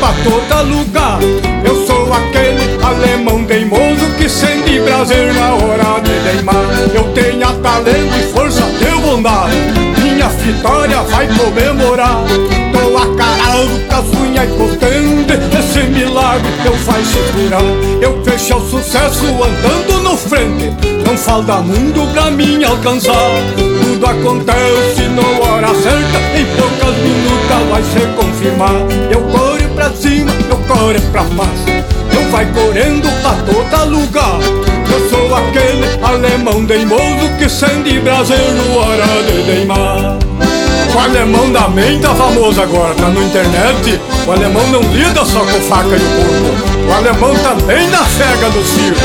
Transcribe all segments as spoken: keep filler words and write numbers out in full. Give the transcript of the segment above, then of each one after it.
pra todo lugar. Eu sou aquele alemão teimoso que sente prazer na hora de teimar. Eu tenho talento e força de bondade, minha vitória vai comemorar. Tô acarado com as unhas potentes, esse milagre eu vai segurar. Eu fecho o sucesso andando no frente, não falta mundo pra mim alcançar. Tudo acontece na hora certa, em poucas minutos vai se confirmar. Eu corro pra cima, eu corro pra baixo, eu vai correndo pra todo lugar. Eu sou aquele alemão teimoso que sente prazer na hora de teimar. O alemão da mente tá famoso agora, tá na internet. O alemão não lida só com faca e o burro, o alemão também na cega do circo.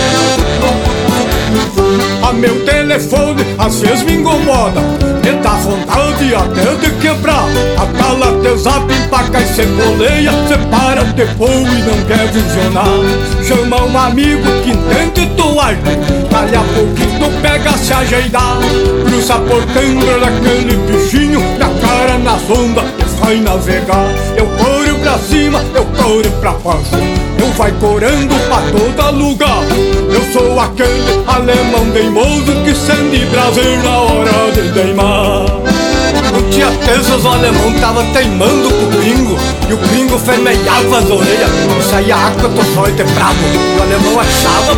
A meu telefone às vezes me incomoda, me dá vontade até de quebrar. A tala teu zap empaca e cê coleia, cê para depois e não quer visionar. Chama um amigo que entende do arte, dali a pouquinho tu pega se ajeitar. Cruza por dentro daquele bichinho, na cara nas ondas e vai navegar. Eu corro pra cima, eu corro pra baixo, eu vai correndo pra todo lugar. Eu sou aquele alemão teimoso que sente prazer na hora de teimar. Um dia desses o alemão tava teimando com o gringo, e o gringo fermeiava as orelhas e saía água do sol de bravo, e o alemão achava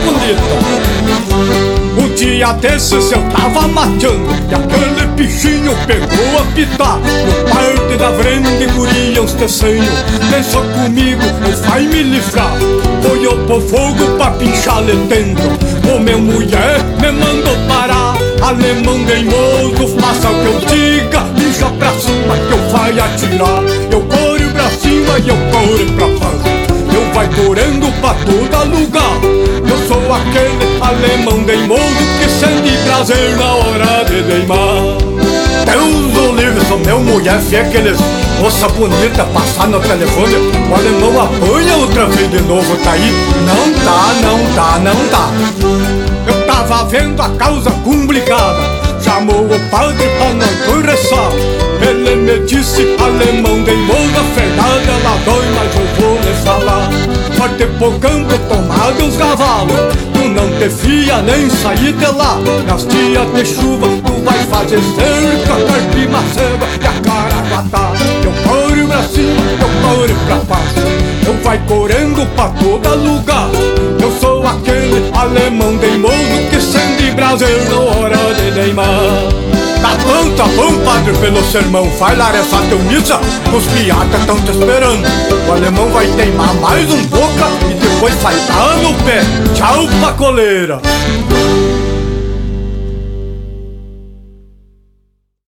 bonito. Um dia desses eu tava mateando e aquele bichinho pegou a pitar. No parte da frente guria uns tecenhos, pensou comigo, ou vai me livrar. Olhou pro fogo pra pinchar ali dentro, o meu mulher me mandou parar. Alemão teimoso, faça o que eu diga, pincha pra cima que eu vai atirar. Eu corro pra cima e eu corro pra baixo, eu vai correndo pra todo lugar. Eu sou aquele alemão teimoso que sente prazer na hora de teimar. Deus o livre, sou meu mulher, vê aqueles moça bonita passar no telefone, o alemão apanha outra vez de novo, tá aí? Não dá, não dá, não dá. Eu tava vendo a causa complicada, chamou o padre pra nós conversar. Ele me disse, alemão teimoso, a verdade ela dói, mas eu vou lhe falar. Forte por campo, tomado os cavalos, tu não te fia nem sair de lá. Nas dias de chuva, tu vai fazer cerca, carpe macega e a caraguatá. Eu corro pra cima, eu corro pra baixo, eu vai correndo pra todo lugar. Eu sou aquele alemão teimoso que sente prazer na hora de teimar. Tá bom, tá bom, padre, pelo sermão, vai lá rezar teu missa, os piatas tão te esperando. O alemão vai teimar mais um pouco e depois vai dar no pé. Tchau, pacoleira.